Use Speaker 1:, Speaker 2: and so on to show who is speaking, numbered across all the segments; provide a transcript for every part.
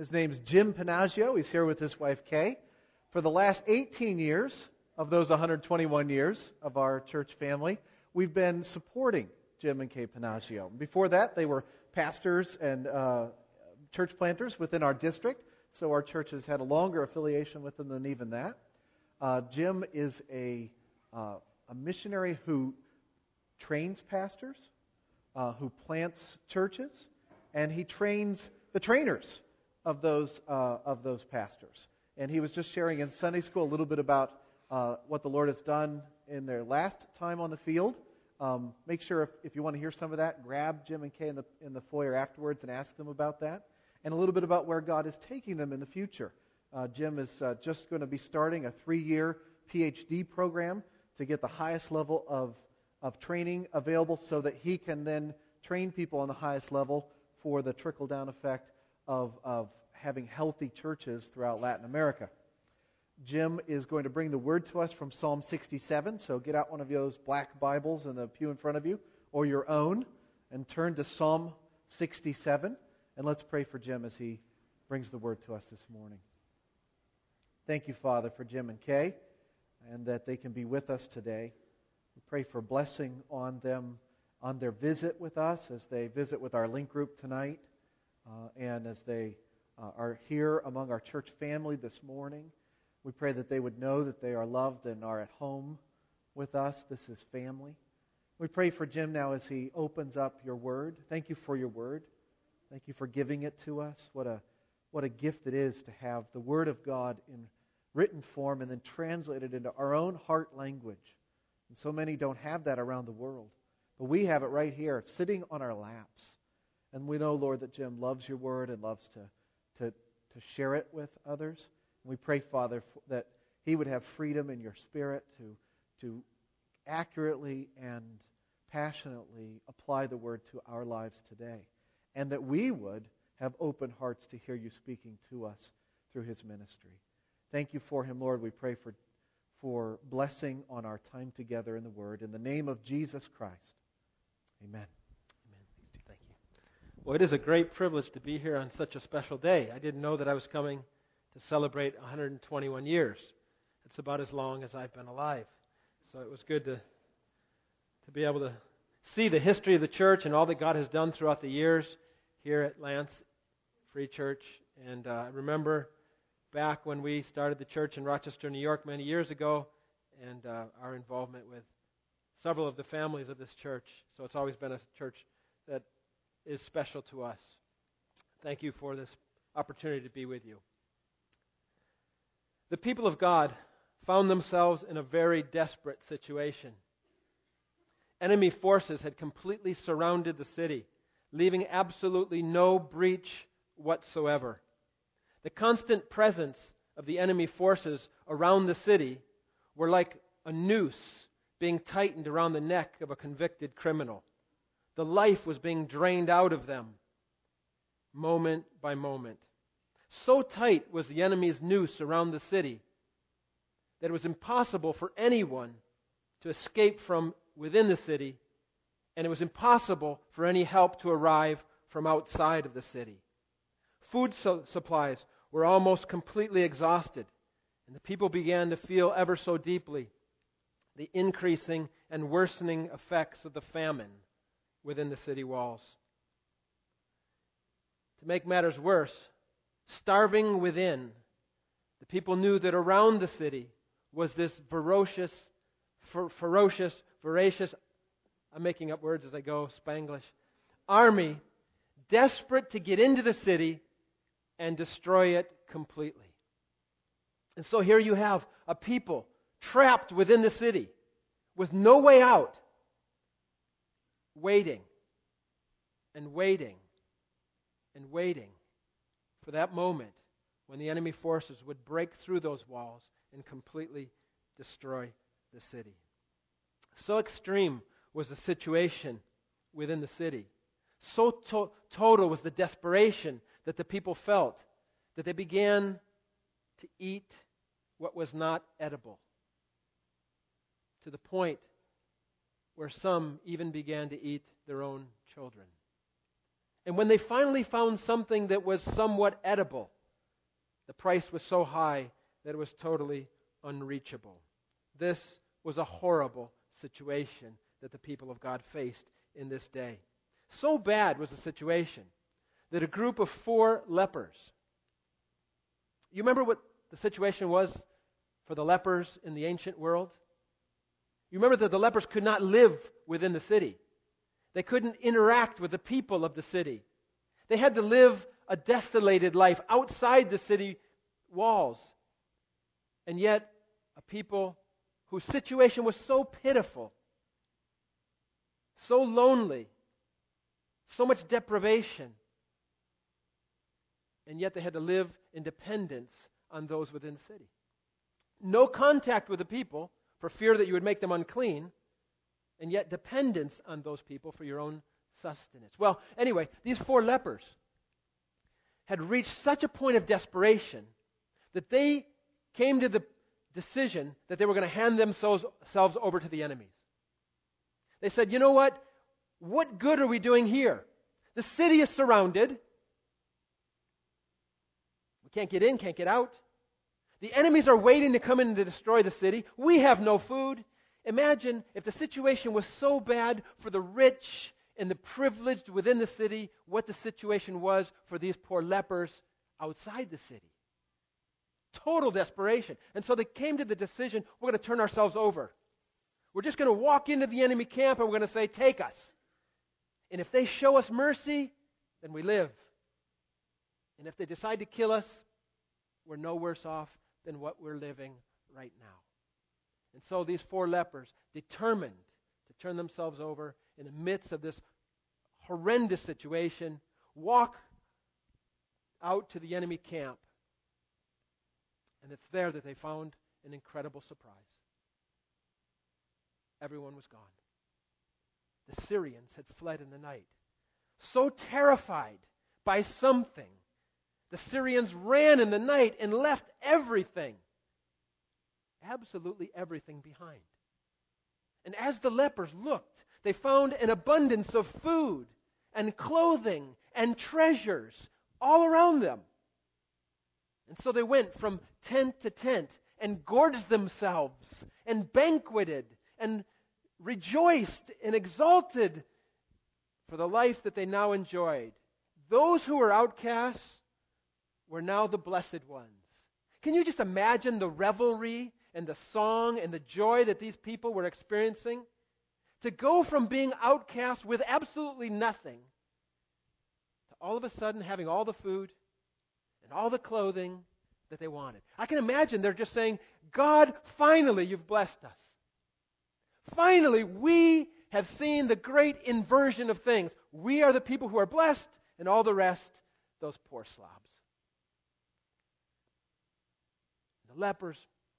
Speaker 1: His name's Jim Panaggio. He's here with his wife, Kay. For the last 18 years of those 121 years of our church family, we've been supporting Jim and Kay Panaggio. Before that, they were pastors and church planters within our district, so our church has had a longer affiliation with them than even that. Jim is a missionary who trains pastors, who plants churches, and he trains the trainers of those pastors. And he was just sharing in Sunday school a little bit about what the Lord has done in their last time on the field. Make sure if you want to hear some of that, grab Jim and Kay in the foyer afterwards and ask them about that. And a little bit about where God is taking them in the future. Jim is just going to be starting a 3-year PhD program to get the highest level of training available so that he can then train people on the highest level for the trickle-down effect of having healthy churches throughout Latin America. Jim is going to bring the word to us from Psalm 67, so get out one of those black Bibles in the pew in front of you, or your own, and turn to Psalm 67, and let's pray for Jim as he brings the word to us this morning. Thank you, Father, for Jim and Kay, and that they can be with us today. We pray for blessing on them, on their visit with us, as they visit with our link group tonight, and as they are here among our church family this morning. We pray that they would know that they are loved and are at home with us. This is family. We pray for Jim now as he opens up your word. Thank you for your word. Thank you for giving it to us. What a gift it is to have the Word of God in written form and then translated into our own heart language. And so many don't have that around the world. But we have it right here, sitting on our laps. And we know, Lord, that Jim loves your Word and loves to share it with others. And we pray, Father, that he would have freedom in your Spirit to accurately and passionately apply the Word to our lives today. And that we would have open hearts to hear you speaking to us through his ministry. Thank you for him, Lord. We pray for blessing on our time together in the Word. In the name of Jesus Christ. Amen.
Speaker 2: Amen. Thank you. Well, it is a great privilege to be here on such a special day. I didn't know that I was coming to celebrate 121 years. It's about as long as I've been alive. So it was good to be able to see the history of the church and all that God has done throughout the years here at Lance Free Church. And I remember back when we started the church in Rochester, New York many years ago, and our involvement with several of the families of this church. So it's always been a church that is special to us. Thank you for this opportunity to be with you. The people of God found themselves in a very desperate situation. Enemy forces had completely surrounded the city, leaving absolutely no breach whatsoever. The constant presence of the enemy forces around the city were like a noose being tightened around the neck of a convicted criminal. The life was being drained out of them, moment by moment. So tight was the enemy's noose around the city that it was impossible for anyone to escape from within the city, and it was impossible for any help to arrive from outside of the city. Food supplies were almost completely exhausted, and the people began to feel ever so deeply the increasing and worsening effects of the famine within the city walls. To make matters worse, starving within, the people knew that around the city was this voracious, I'm making up words as I go, Spanglish, army desperate to get into the city and destroy it completely. And so here you have a people trapped within the city with no way out, waiting and waiting and waiting for that moment when the enemy forces would break through those walls and completely destroy the city. So extreme was the situation within the city. So total was the desperation that the people felt that they began to eat what was not edible, to the point where some even began to eat their own children. And when they finally found something that was somewhat edible, the price was so high that it was totally unreachable. This was a horrible situation that the people of God faced in this day. So bad was the situation that a group of 4 lepers. You remember what the situation was for the lepers in the ancient world? You remember that the lepers could not live within the city. They couldn't interact with the people of the city. They had to live a desolated life outside the city walls. And yet, a people whose situation was so pitiful, so lonely, so much deprivation, and yet they had to live in dependence on those within the city. No contact with the people for fear that you would make them unclean, and yet dependence on those people for your own sustenance. Well, anyway, these 4 lepers had reached such a point of desperation that they came to the decision that they were going to hand themselves over to the enemies. They said, you know what? What good are we doing here? The city is surrounded. We can't get in, can't get out. The enemies are waiting to come in to destroy the city. We have no food. Imagine if the situation was so bad for the rich and the privileged within the city, what the situation was for these poor lepers outside the city. Total desperation. And so they came to the decision, we're going to turn ourselves over. We're just going to walk into the enemy camp and we're going to say, take us. And if they show us mercy, then we live. And if they decide to kill us, we're no worse off than what we're living right now. And so these 4 lepers, determined to turn themselves over in the midst of this horrendous situation, walk out to the enemy camp. And it's there that they found an incredible surprise. Everyone was gone. The Syrians had fled in the night. So terrified by something, the Syrians ran in the night and left everything, absolutely everything behind. And as the lepers looked, they found an abundance of food and clothing and treasures all around them. And so they went from tent to tent and gorged themselves and banqueted and rejoiced and exulted for the life that they now enjoyed. Those who were outcasts were now the blessed ones. Can you just imagine the revelry and the song and the joy that these people were experiencing? To go from being outcast with absolutely nothing to all of a sudden having all the food and all the clothing that they wanted. I can imagine they're just saying, God, finally you've blessed us. Finally, we have seen the great inversion of things. We are the people who are blessed, and all the rest, those poor slobs. The lepers,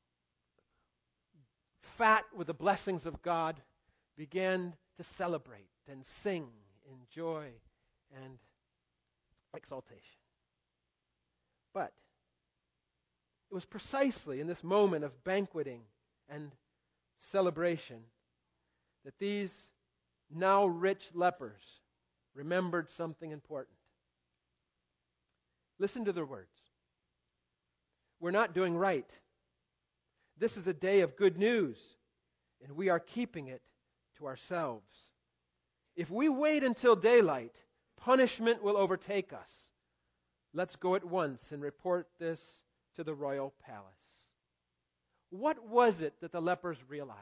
Speaker 2: fat with the blessings of God, began to celebrate and sing in joy and exaltation. But it was precisely in this moment of banqueting and celebration that these now rich lepers remembered something important. Listen to their words. We're not doing right. This is a day of good news, and we are keeping it to ourselves. If we wait until daylight, punishment will overtake us. Let's go at once and report this to the royal palace. What was it that the lepers realized?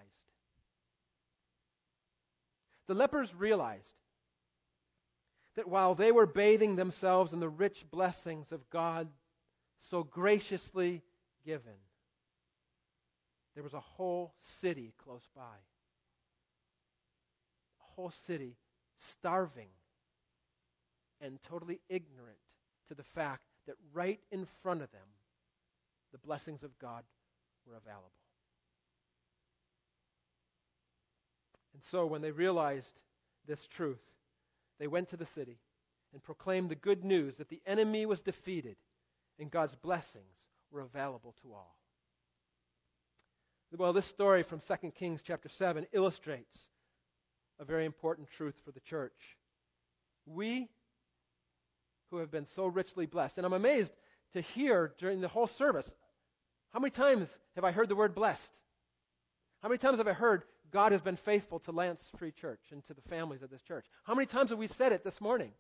Speaker 2: The lepers realized that while they were bathing themselves in the rich blessings of God so graciously given, there was a whole city close by. A whole city starving and totally ignorant to the fact that right in front of them, the blessings of God were available. And so when they realized this truth, they went to the city and proclaimed the good news that the enemy was defeated and God's blessings were available to all. Well, this story from 2 Kings chapter 7 illustrates a very important truth for the church. We who have been so richly blessed. And I'm amazed to hear during the whole service, how many times have I heard the word blessed? How many times have I heard God has been faithful to Lance Free Church and to the families of this church? How many times have we said it this morning?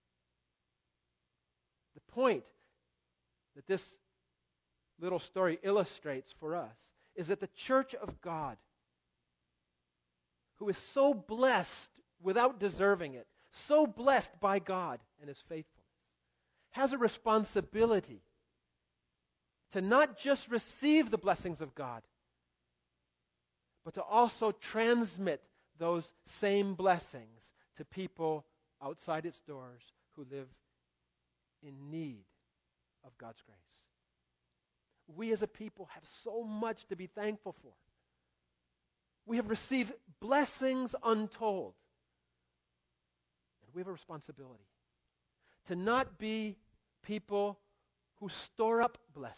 Speaker 2: The point that this little story illustrates for us is that the church of God, who is so blessed without deserving it, so blessed by God and His faithfulness, has a responsibility to not just receive the blessings of God, but to also transmit those same blessings to people outside its doors who live in need of God's grace. We as a people have so much to be thankful for. We have received blessings untold. And we have a responsibility to not be people who store up blessings,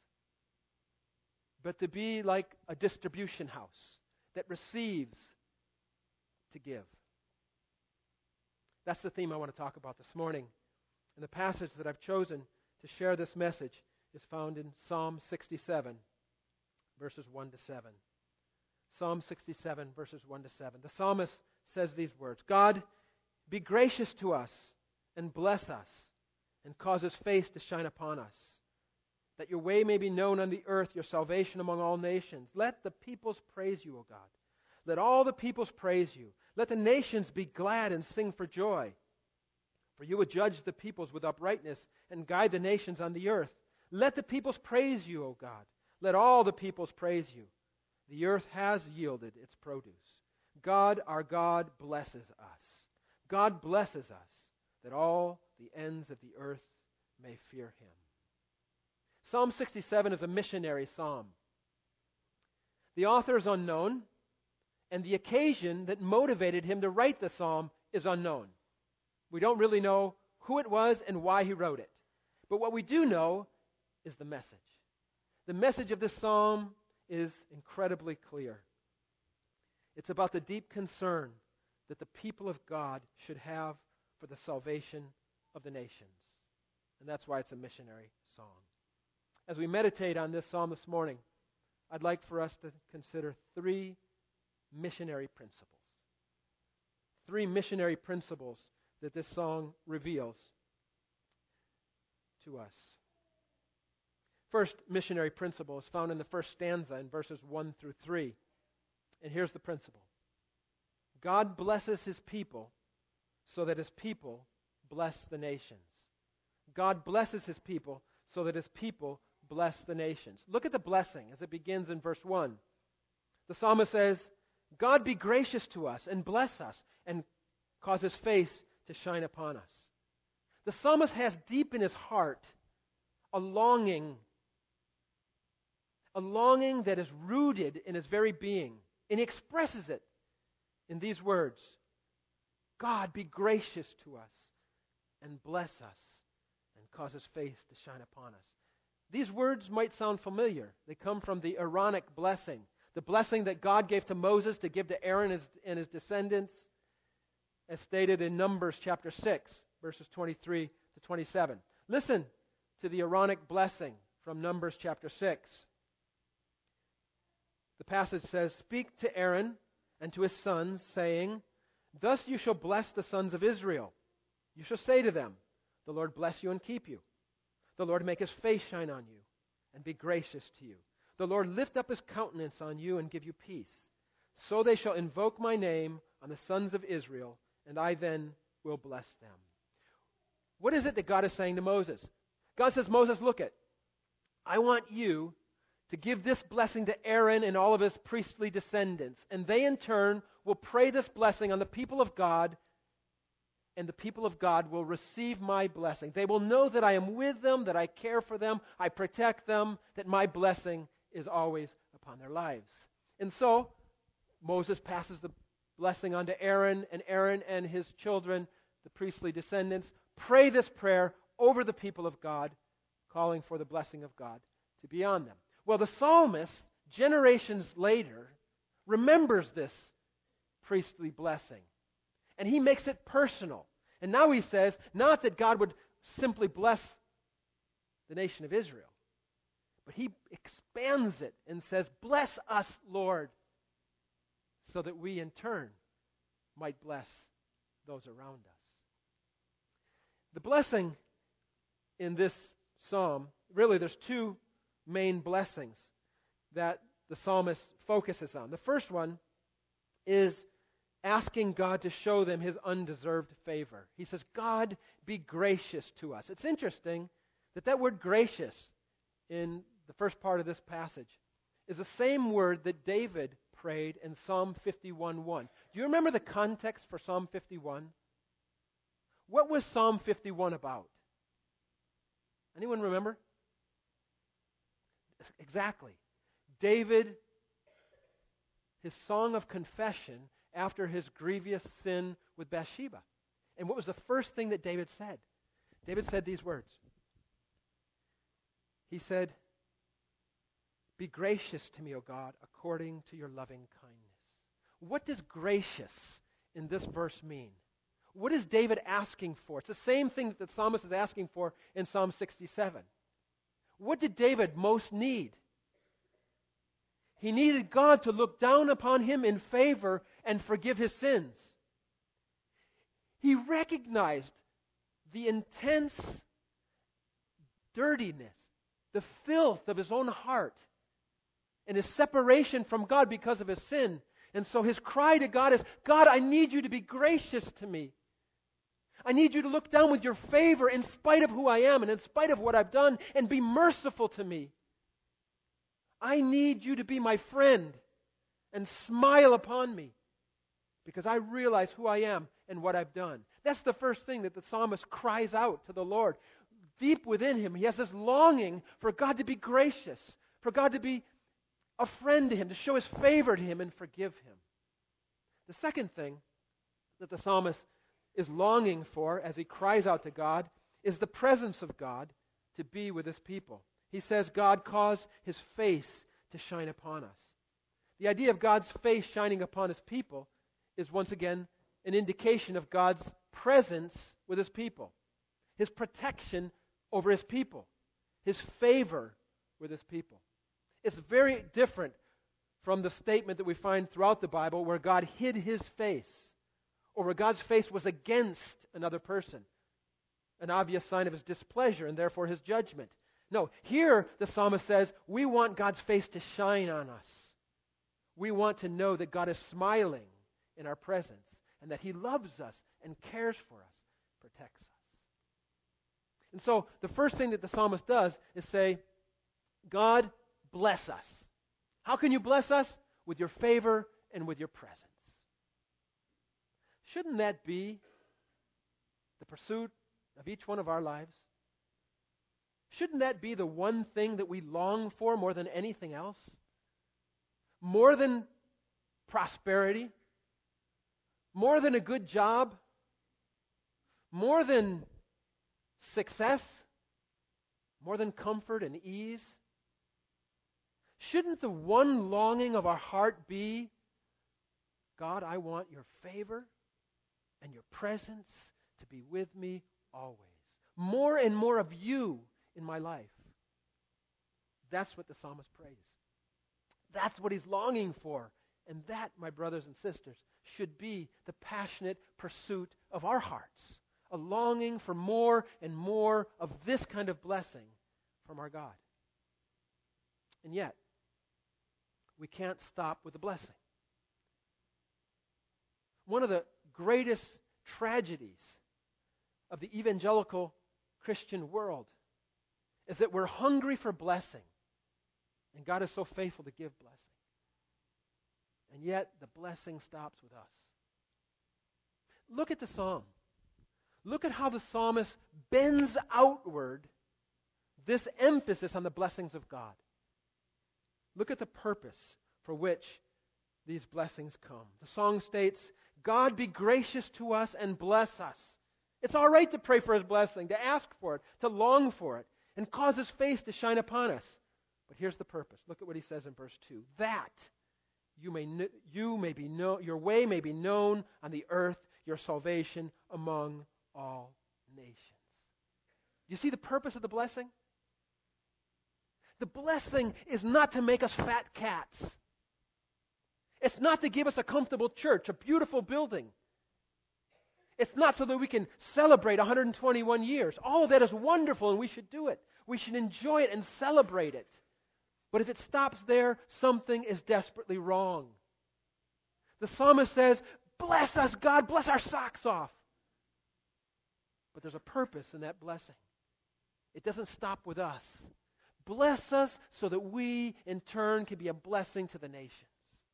Speaker 2: but to be like a distribution house that receives to give. That's the theme I want to talk about this morning. And the passage that I've chosen to share this message is found in Psalm 67, verses 1 to 7. Psalm 67, verses 1 to 7. The psalmist says these words, God, be gracious to us and bless us and cause His face to shine upon us, that your way may be known on the earth, your salvation among all nations. Let the peoples praise you, O God. Let all the peoples praise you. Let the nations be glad and sing for joy. For you would judge the peoples with uprightness and guide the nations on the earth. Let the peoples praise you, O God. Let all the peoples praise you. The earth has yielded its produce. God, our God, blesses us. God blesses us, that all the ends of the earth may fear Him. Psalm 67 is a missionary psalm. The author is unknown, and the occasion that motivated him to write the psalm is unknown. We don't really know who it was and why he wrote it. But what we do know is the message. The message of this psalm is incredibly clear. It's about the deep concern that the people of God should have for the salvation of the nations. And that's why it's a missionary song. As we meditate on this psalm this morning, I'd like for us to consider three missionary principles. Three missionary principles that this song reveals to us. First missionary principle is found in the first stanza in verses 1 through 3. And here's the principle. God blesses His people so that His people bless the nations. God blesses His people so that His people bless the nations. Look at the blessing as it begins in verse 1. The psalmist says, God be gracious to us and bless us and cause His face to shine upon us. The psalmist has deep in his heart a longing that is rooted in his very being. And he expresses it in these words, God be gracious to us and bless us and cause His face to shine upon us. These words might sound familiar. They come from the Aaronic blessing, the blessing that God gave to Moses to give to Aaron and his descendants, as stated in Numbers chapter 6, verses 23 to 27. Listen to the Aaronic blessing from Numbers chapter 6. The passage says, Speak to Aaron and to his sons, saying, Thus you shall bless the sons of Israel. You shall say to them, The Lord bless you and keep you. The Lord make His face shine on you and be gracious to you. The Lord lift up His countenance on you and give you peace. So they shall invoke my name on the sons of Israel, and I then will bless them. What is it that God is saying to Moses? God says, Moses, look it. I want you to give this blessing to Aaron and all of his priestly descendants, and they in turn will pray this blessing on the people of God, and the people of God will receive my blessing. They will know that I am with them, that I care for them, I protect them, that my blessing is always upon their lives. And so, Moses passes the blessing on to Aaron and his children, the priestly descendants, pray this prayer over the people of God, calling for the blessing of God to be on them. Well, the psalmist, generations later, remembers this priestly blessing. And he makes it personal. And now he says, not that God would simply bless the nation of Israel. But he expands it and says, bless us, Lord, so that we in turn might bless those around us. The blessing in this psalm, really there's two main blessings that the psalmist focuses on. The first one is asking God to show them His undeserved favor. He says, God, be gracious to us. It's interesting that word gracious in the first part of this passage is the same word that David prayed in Psalm 51:1. Do you remember the context for Psalm 51? What was Psalm 51 about? Anyone remember? Exactly. David, his song of confession after his grievous sin with Bathsheba. And what was the first thing that David said? David said these words. He said, be gracious to me, O God, according to your loving kindness. What does gracious in this verse mean? What is David asking for? It's the same thing that the psalmist is asking for in Psalm 67. What did David most need? He needed God to look down upon him in favor and forgive his sins. He recognized the intense dirtiness, the filth of his own heart, and his separation from God because of his sin. And so his cry to God is, God, I need you to be gracious to me. I need you to look down with your favor in spite of who I am and in spite of what I've done and be merciful to me. I need you to be my friend and smile upon me because I realize who I am and what I've done. That's the first thing that the psalmist cries out to the Lord. Deep within him, he has this longing for God to be gracious, for God to be a friend to him, to show his favor to him and forgive him. The second thing that the psalmist is longing for as he cries out to God is the presence of God to be with his people. He says, God, cause his face to shine upon us. The idea of God's face shining upon his people is once again an indication of God's presence with his people, his protection over his people, his favor with his people. It's very different from the statement that we find throughout the Bible where God hid his face or where God's face was against another person, an obvious sign of his displeasure and therefore his judgment. No, here the psalmist says, we want God's face to shine on us. We want to know that God is smiling in our presence and that he loves us and cares for us, protects us. And so the first thing that the psalmist does is say, God, bless us. How can you bless us? With your favor and with your presence. Shouldn't that be the pursuit of each one of our lives? Shouldn't that be the one thing that we long for more than anything else? More than prosperity? More than a good job? More than success? More than comfort and ease? Shouldn't the one longing of our heart be, God, I want your favor and your presence to be with me always. More and more of you in my life. That's what the psalmist prays. That's what he's longing for. And that, my brothers and sisters, should be the passionate pursuit of our hearts. A longing for more and more of this kind of blessing from our God. And yet, we can't stop with the blessing. One of the greatest tragedies of the evangelical Christian world is that we're hungry for blessing. And God is so faithful to give blessing. And yet, the blessing stops with us. Look at the psalm. Look at how the psalmist bends outward this emphasis on the blessings of God. Look at the purpose for which these blessings come. The song states, God be gracious to us and bless us. It's all right to pray for his blessing, to ask for it, to long for it, and cause his face to shine upon us. But here's the purpose. Look at what he says in verse 2. That your way may be known on the earth, your salvation among all nations. Do you see the purpose of the blessing? The blessing is not to make us fat cats. It's not to give us a comfortable church, a beautiful building. It's not so that we can celebrate 121 years. All of that is wonderful, and we should do it. We should enjoy it and celebrate it. But if it stops there, something is desperately wrong. The psalmist says, "Bless us, God, bless our socks off." But there's a purpose in that blessing. It doesn't stop with us. Bless us so that we, in turn, can be a blessing to the nations.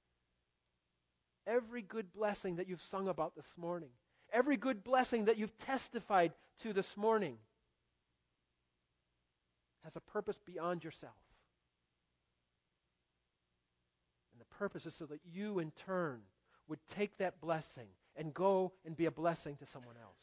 Speaker 2: Every good blessing that you've sung about this morning, every good blessing that you've testified to this morning, has a purpose beyond yourself. And the purpose is so that you, in turn, would take that blessing and go and be a blessing to someone else.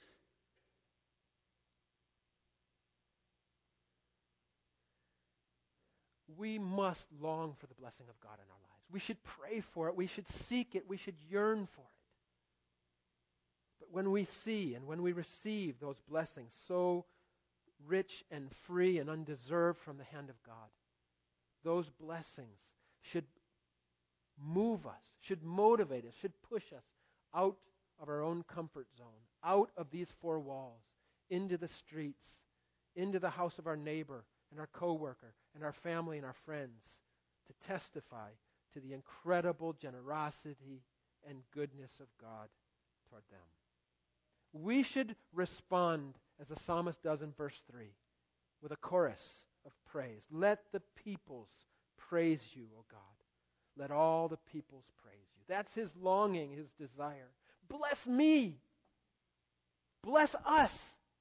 Speaker 2: We must long for the blessing of God in our lives. We should pray for it. We should seek it. We should yearn for it. But when we see and when we receive those blessings so rich and free and undeserved from the hand of God, those blessings should move us, should motivate us, should push us out of our own comfort zone, out of these four walls, into the streets, into the house of our neighbor and our coworker and our family and our friends, to testify to the incredible generosity and goodness of God toward them. We should respond as the psalmist does in verse 3 with a chorus of praise. Let the peoples praise you, O God. Let all the peoples praise you. That's his longing, his desire. Bless me. Bless us.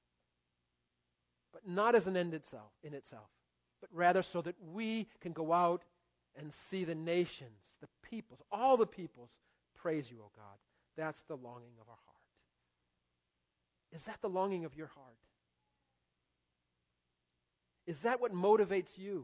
Speaker 2: But not as an end in itself, but rather so that we can go out and see the nations, the peoples, all the peoples praise you, O God. That's the longing of our heart. Is that the longing of your heart? Is that what motivates you?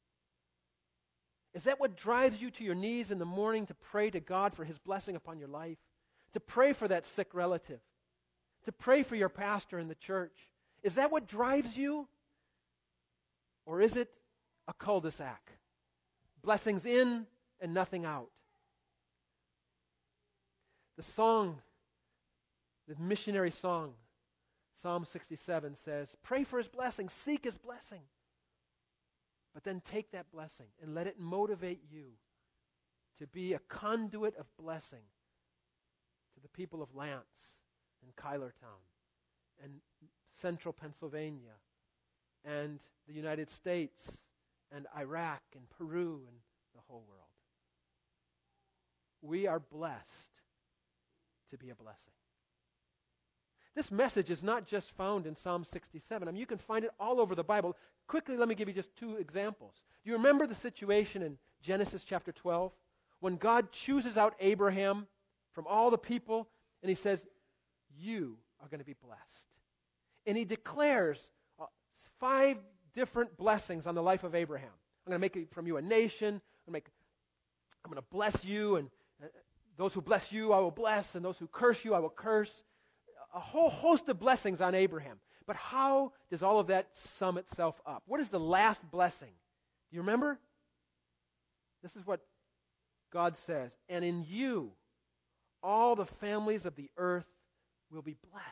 Speaker 2: Is that what drives you to your knees in the morning to pray to God for His blessing upon your life? To pray for that sick relative? To pray for your pastor in the church? Is that what drives you? Or is it a cul-de-sac? Blessings in and nothing out. The song, the missionary song, Psalm 67 says, pray for His blessing, seek His blessing. But then take that blessing and let it motivate you to be a conduit of blessing to the people of Lance and Kylertown and central Pennsylvania and the United States and Iraq and Peru and the whole world. We are blessed to be a blessing. This message is not just found in Psalm 67. I mean, you can find it all over the Bible. Quickly, let me give you just two examples. Do you remember the situation in Genesis chapter 12 when God chooses out Abraham from all the people and He says, you are going to be blessed. And He declares 5 different blessings on the life of Abraham. I'm going to make from you a nation. I'm going to bless you, and those who bless you I will bless, and those who curse you I will curse. A whole host of blessings on Abraham. But how does all of that sum itself up? What is the last blessing? Do you remember? This is what God says. And in you, all the families of the earth will be blessed.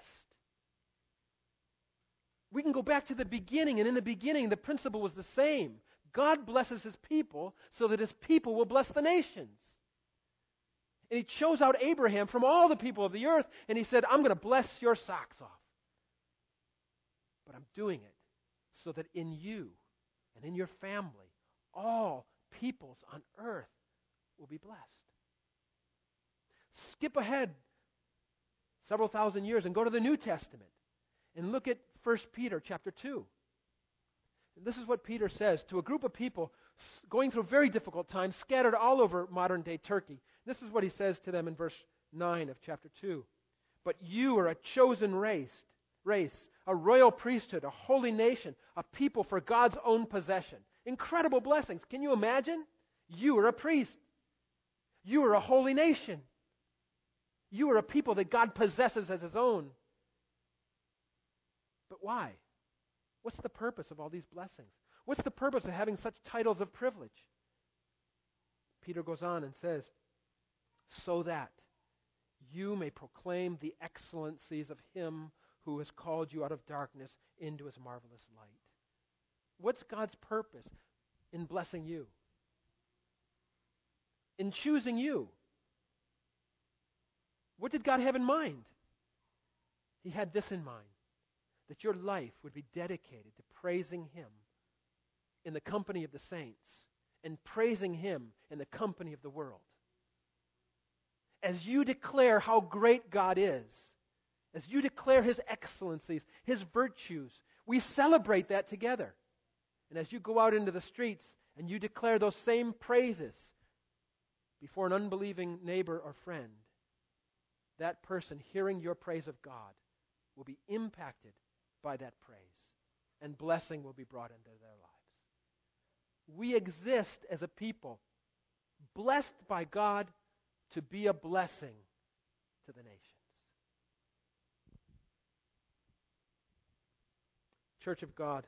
Speaker 2: We can go back to the beginning, and in the beginning, the principle was the same. God blesses His people so that His people will bless the nations. And He chose out Abraham from all the people of the earth, and He said, I'm going to bless your socks off. But I'm doing it so that in you and in your family, all peoples on earth will be blessed. Skip ahead several thousand years and go to the New Testament and look at 1 Peter chapter 2. And this is what Peter says to a group of people going through very difficult times, scattered all over modern-day Turkey. This is what he says to them in verse 9 of chapter 2. But you are a chosen race, a royal priesthood, a holy nation, a people for God's own possession. Incredible blessings. Can you imagine? You are a priest. You are a holy nation. You are a people that God possesses as His own. But why? What's the purpose of all these blessings? What's the purpose of having such titles of privilege? Peter goes on and says, so that you may proclaim the excellencies of Him who has called you out of darkness into His marvelous light. What's God's purpose in blessing you? In choosing you? What did God have in mind? He had this in mind, that your life would be dedicated to praising Him in the company of the saints and praising Him in the company of the world. As you declare how great God is, as you declare His excellencies, His virtues, we celebrate that together. And as you go out into the streets and you declare those same praises before an unbelieving neighbor or friend, that person hearing your praise of God will be impacted by that praise, and blessing will be brought into their lives. We exist as a people blessed by God to be a blessing to the nations. Church of God,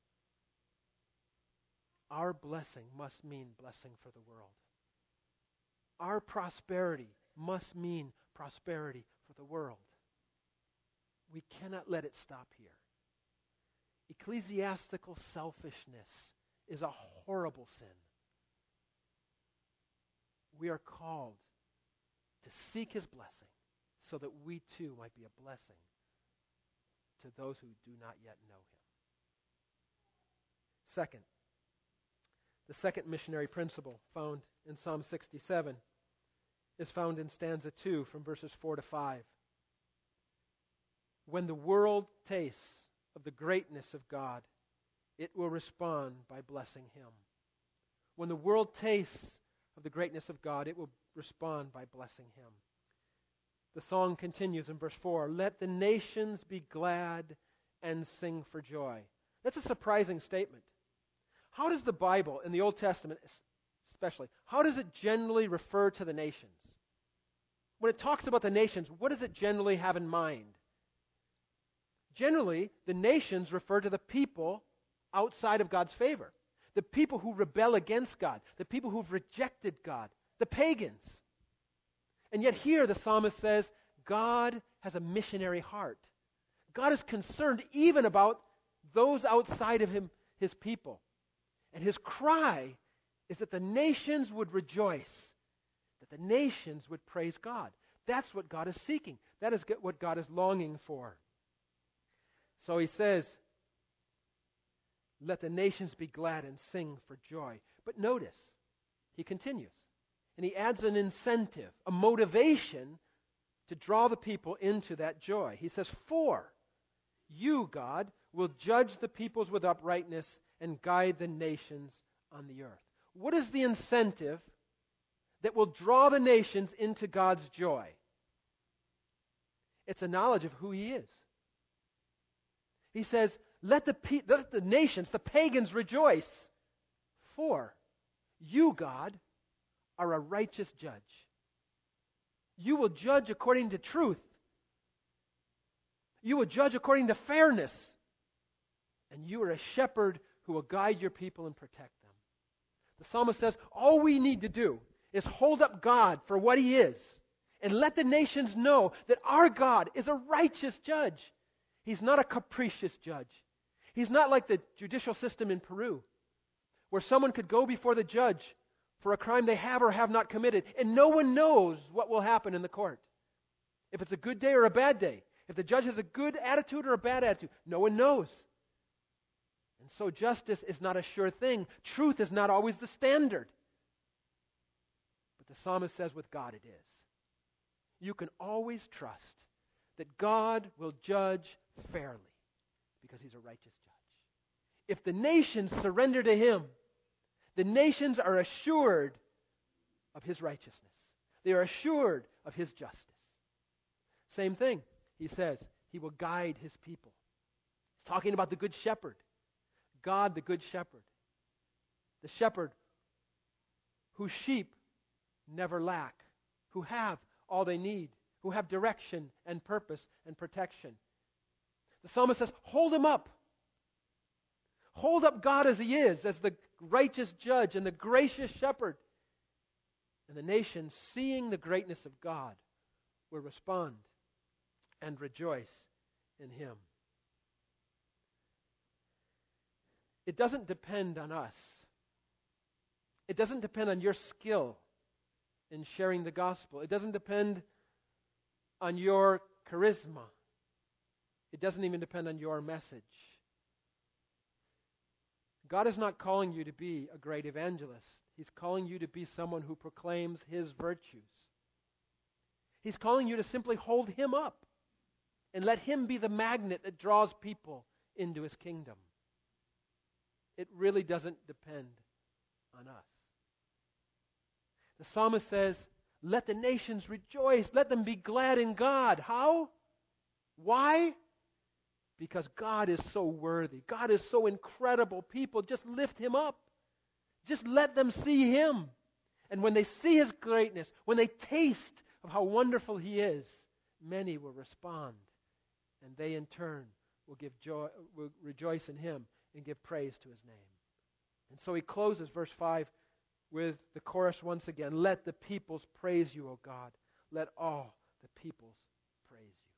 Speaker 2: our blessing must mean blessing for the world. Our prosperity must mean prosperity for the world. We cannot let it stop here. Ecclesiastical selfishness is a horrible sin. We are called to seek His blessing so that we too might be a blessing to those who do not yet know Him. Second, the second missionary principle found in Psalm 67 is found in stanza 2 from verses 4 to 5. When the world tastes of the greatness of God, it will respond by blessing Him. When the world tastes of the greatness of God, it will respond by blessing Him. The song continues in verse 4, let the nations be glad and sing for joy. That's a surprising statement. How does the Bible, in the Old Testament especially, how does it generally refer to the nations? When it talks about the nations, what does it generally have in mind? Generally, the nations refer to the people outside of God's favor, the people who rebel against God, the people who've rejected God, the pagans. And yet here the psalmist says, God has a missionary heart. God is concerned even about those outside of Him, His people. And His cry is that the nations would rejoice, that the nations would praise God. That's what God is seeking. That is what God is longing for. So He says, let the nations be glad and sing for joy. But notice, He continues. And He adds an incentive, a motivation to draw the people into that joy. He says, for you, God, will judge the peoples with uprightness and guide the nations on the earth. What is the incentive that will draw the nations into God's joy? It's a knowledge of who He is. He says, let the nations, the pagans, rejoice, for you, God, are a righteous judge. You will judge according to truth. You will judge according to fairness. And you are a shepherd who will guide your people and protect them. The psalmist says, all we need to do is hold up God for what He is and let the nations know that our God is a righteous judge. He's not a capricious judge. He's not like the judicial system in Peru, where someone could go before the judge for a crime they have or have not committed, and no one knows what will happen in the court. If it's a good day or a bad day, if the judge has a good attitude or a bad attitude, no one knows. And so justice is not a sure thing. Truth is not always the standard. But the psalmist says with God it is. You can always trust that God will judge fairly because He's a righteous judge. If the nations surrender to Him, the nations are assured of His righteousness. They are assured of His justice. Same thing, He says, He will guide His people. He's talking about the Good Shepherd. God, the Good Shepherd. The shepherd whose sheep never lack, who have all they need, who have direction and purpose and protection. The psalmist says, hold Him up. Hold up God as He is, as the righteous judge and the gracious shepherd. And the nations, seeing the greatness of God, will respond and rejoice in Him. It doesn't depend on us. It doesn't depend on your skill in sharing the gospel. It doesn't depend on your charisma. It doesn't even depend on your message. God is not calling you to be a great evangelist. He's calling you to be someone who proclaims His virtues. He's calling you to simply hold Him up and let Him be the magnet that draws people into His kingdom. It really doesn't depend on us. The psalmist says, let the nations rejoice. Let them be glad in God. How? Why? Because God is so worthy. God is so incredible. People, just lift Him up. Just let them see Him. And when they see His greatness, when they taste of how wonderful He is, many will respond. And they in turn will give joy, will rejoice in Him and give praise to His name. And so he closes verse 5 with the chorus once again. Let the peoples praise you, O God. Let all the peoples praise you.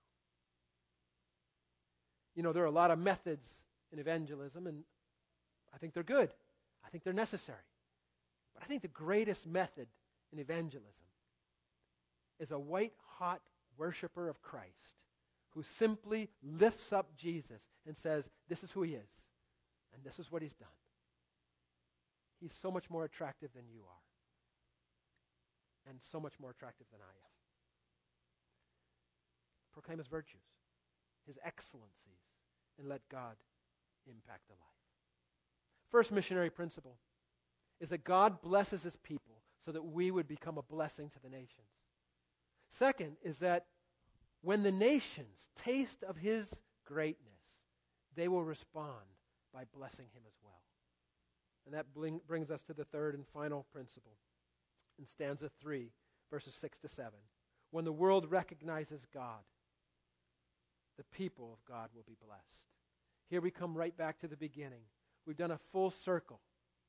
Speaker 2: You know, there are a lot of methods in evangelism, and I think they're good. I think they're necessary. But I think the greatest method in evangelism is a white-hot worshiper of Christ who simply lifts up Jesus and says, this is who He is, and this is what He's done. He's so much more attractive than you are, and so much more attractive than I am. Proclaim His virtues, His excellencies, and let God impact the life. First missionary principle is that God blesses His people so that we would become a blessing to the nations. Second is that when the nations taste of His greatness, they will respond by blessing Him as well. And that brings us to the third and final principle in stanza 3, verses 6 to 7. When the world recognizes God, the people of God will be blessed. Here we come right back to the beginning. We've done a full circle.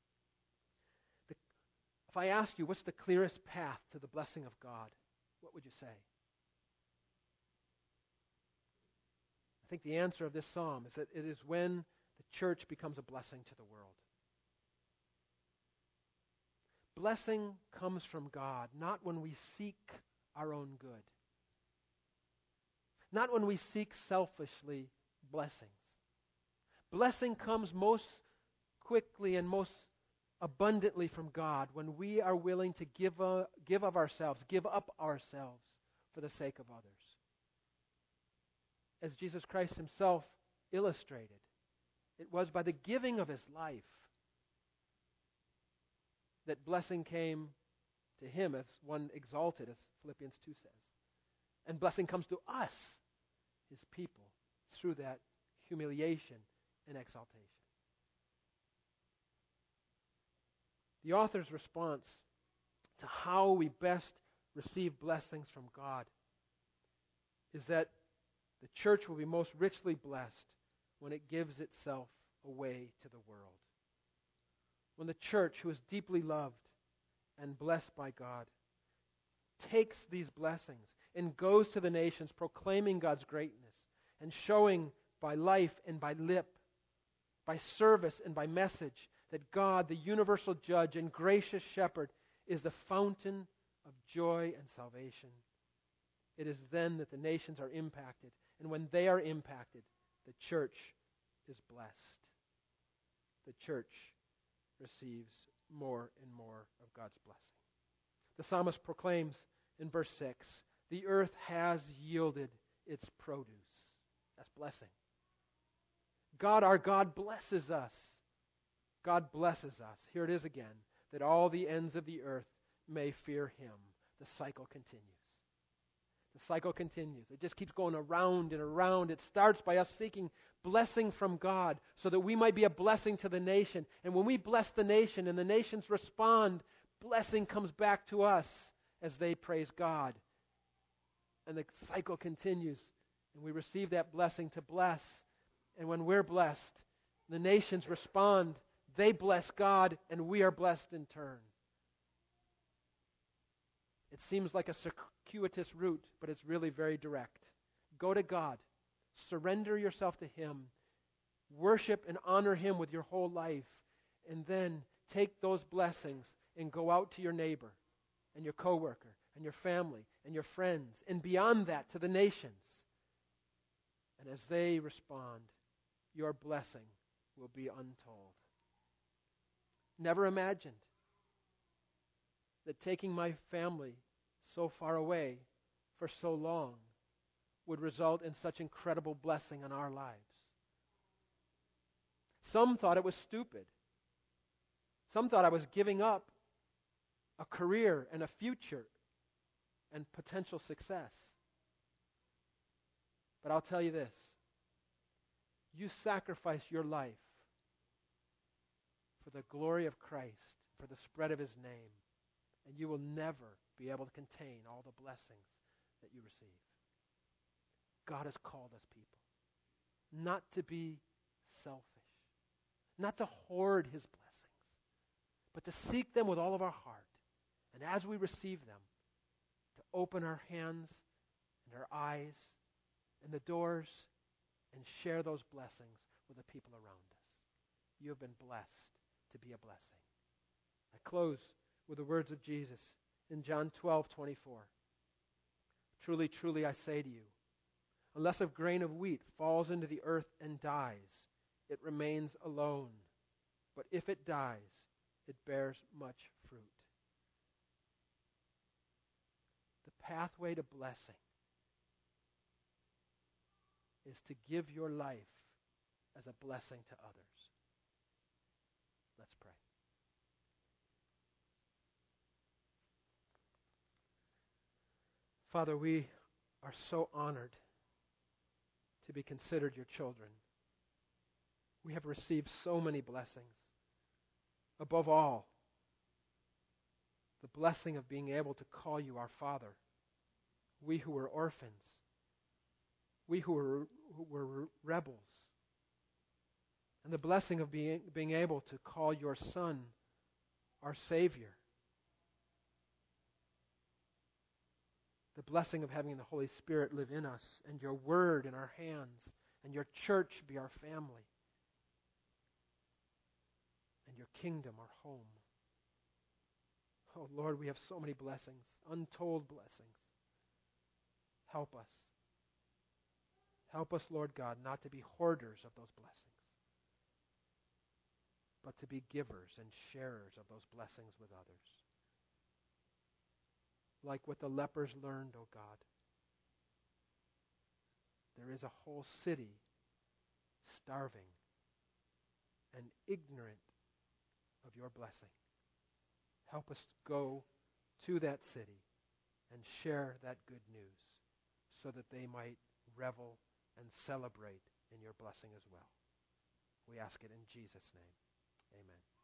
Speaker 2: If I asked you, what's the clearest path to the blessing of God, what would you say? I think the answer of this psalm is that it is when the church becomes a blessing to the world. Blessing comes from God, not when we seek our own good. Not when we seek selfishly blessings. Blessing comes most quickly and most abundantly from God when we are willing to give up ourselves for the sake of others. As Jesus Christ Himself illustrated, it was by the giving of His life that blessing came to Him as one exalted, as Philippians 2 says. And blessing comes to us, His people, through that humiliation and exaltation. The author's response to how we best receive blessings from God is that the church will be most richly blessed when it gives itself away to the world. When the church, who is deeply loved and blessed by God, takes these blessings and goes to the nations proclaiming God's greatness and showing by life and by lip, by service and by message, that God, the universal judge and gracious shepherd, is the fountain of joy and salvation. It is then that the nations are impacted. And when they are impacted, the church is blessed. The church receives more and more of God's blessing. The psalmist proclaims in verse 6, the earth has yielded its produce. That's blessing. God, our God, blesses us. God blesses us. Here it is again, that all the ends of the earth may fear Him. The cycle continues. The cycle continues. It just keeps going around and around. It starts by us seeking blessing from God so that we might be a blessing to the nation. And when we bless the nation and the nations respond, blessing comes back to us as they praise God. And the cycle continues. And we receive that blessing to bless. And when we're blessed, The nations respond. They bless God, and we are blessed in turn. It seems like a circuitous route, but it's really very direct. Go to God. Surrender yourself to Him. Worship and honor Him with your whole life. And then take those blessings and go out to your neighbor and your coworker and your family and your friends and beyond that to the nations. And as they respond, your blessing will be untold. Never imagined that taking my family so far away for so long would result in such incredible blessing in our lives. Some thought it was stupid. Some thought I was giving up a career and a future and potential success. But I'll tell you this. You sacrifice your life for the glory of Christ, for the spread of His name, and you will never be able to contain all the blessings that you receive. God has called us, people, not to be selfish, not to hoard His blessings, but to seek them with all of our heart. And as we receive them, to open our hands and our eyes and the doors and share those blessings with the people around us. You have been blessed to be a blessing. I close with the words of Jesus in John 12:24. Truly, truly, I say to you, unless a grain of wheat falls into the earth and dies, it remains alone. But if it dies, it bears much fruit. The pathway to blessing is to give your life as a blessing to others. Let's pray. Father, we are so honored to be considered your children. We have received so many blessings. Above all, the blessing of being able to call you our Father. We who were orphans. We who were rebels. And the blessing of being able to call your Son our Savior. The blessing of having the Holy Spirit live in us and your Word in our hands and your church be our family and your kingdom our home. Oh Lord, we have so many blessings, untold blessings. Help us. Help us, Lord God, not to be hoarders of those blessings, but to be givers and sharers of those blessings with others. Like what the lepers learned, oh God. There is a whole city starving and ignorant of your blessing. Help us go to that city and share that good news so that they might revel and celebrate in your blessing as well. We ask it in Jesus' name. Amen.